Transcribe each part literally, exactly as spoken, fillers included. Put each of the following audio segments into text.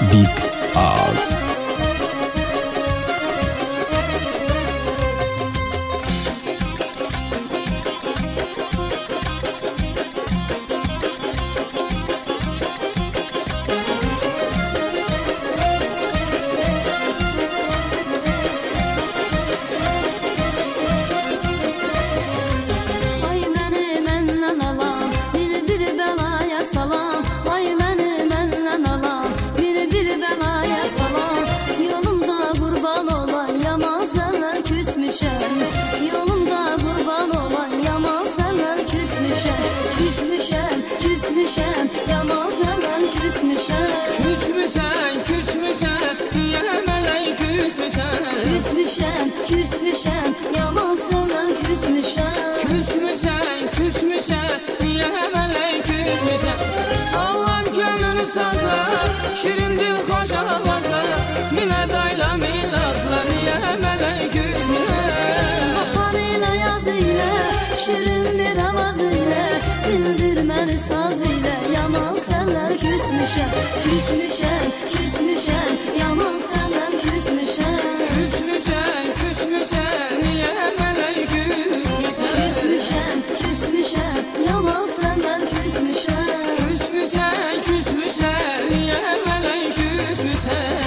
Big Az. Küsmüşem, küsmüşem, yaman sana küsmüşem. Küsmüşem, küsmüşem, yemeley küsmüşem. Allah gönlünü sazla, şirin dil hoş avazla. Minedayla milatla, yemeley küsmüşem. Bahar ile yaz ile, şirin bir avaz ile. Dindirmeni saz ile, yaman sana küsmüşem. Küsmüşem, küsmüşem, yaman sana küsmüşem. Küsmüşem, küsmüşem, yemeley küsmüşem. Küsmüşem, küsmüşem, yaman sana küsmüşem. Küsmüşem, küsmüşem, yemeley küsmüşem.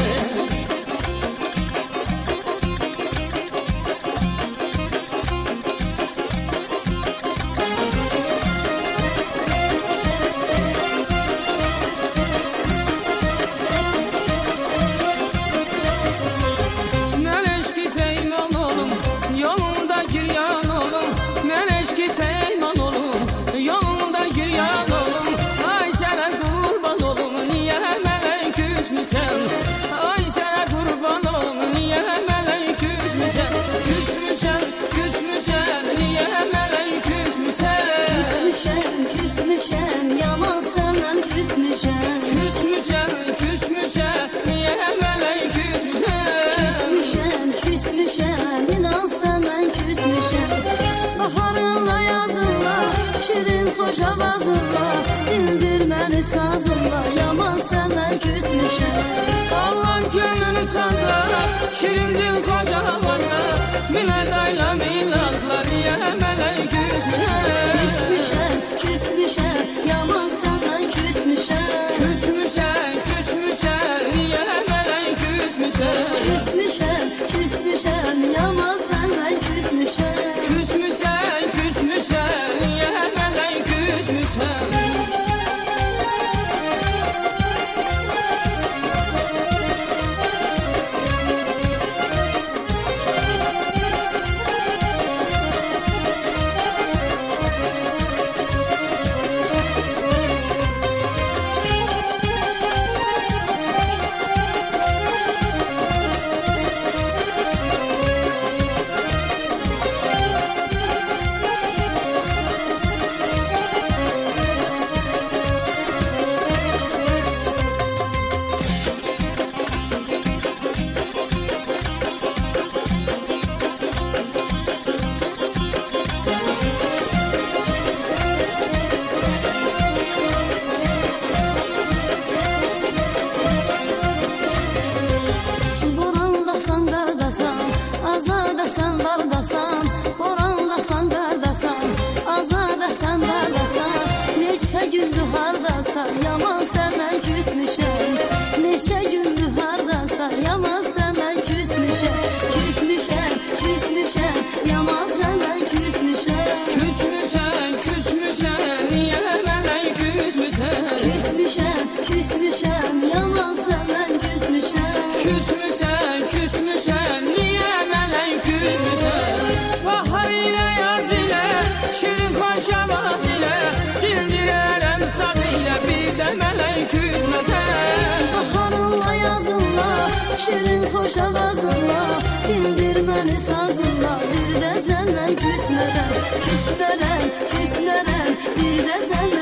Ay sana kurban olum, niye melek küsmüşsen? Küsmüşsen, küsmüşsen, niye melek küsmüşsen? Küsmüşem, küsmüşem, yaman sana küsmüşem. Küsmüşsen, küsmüşsen, niye melek küsmüşsen? Küsmüşem, küsmüşem, inan sana küsmüşem. Baharınla yazınla, şirin hoş avazınla. Dindirmeni sazınla, yaman sana küsmüşem. Allah gönlünü sazla, şirin dil koca avazla. Minedayla milatla, niye melek küsmüşsen? Küsmüşem, küsmüşem, yaman sana küsmüşem. Küsmüşsen, küsmüşsen, niye melek küsmüşsen? Küsmüşem, küsmüşem, yaman sana küsmüşem. Küsmüşsen, küsmüşsen, niye melek küsmüşsen? Azadasan, bardasan, borandasan, qardasan. Azadasan, bardasan, neçə gündür hardasan. Yaman sənə küsmüşəm, neçə gündür hardasan. Yaman sənə küsmüşəm, küsmüşəm, küsmüşəm. Yaman sənə küsmüşəm. Küsmüşsen, küsmüşsen, niye melek küsmüşsen? Küsmüşəm, küsmüşəm, yaman sənə küsmüşəm. Küsmüşsen, küsmüşsen, niye melek küsmüşsen? Bahar ile yaz ile, şirin hoş avaz ile. Dindirerem saz ile, bir de melek küsmüşsen. Baharınla yazınla, şirin hoş avazınla. Dindirmeni sazınla, bir de senden küsmeden. Küsmeden, küsmeden, bir de senden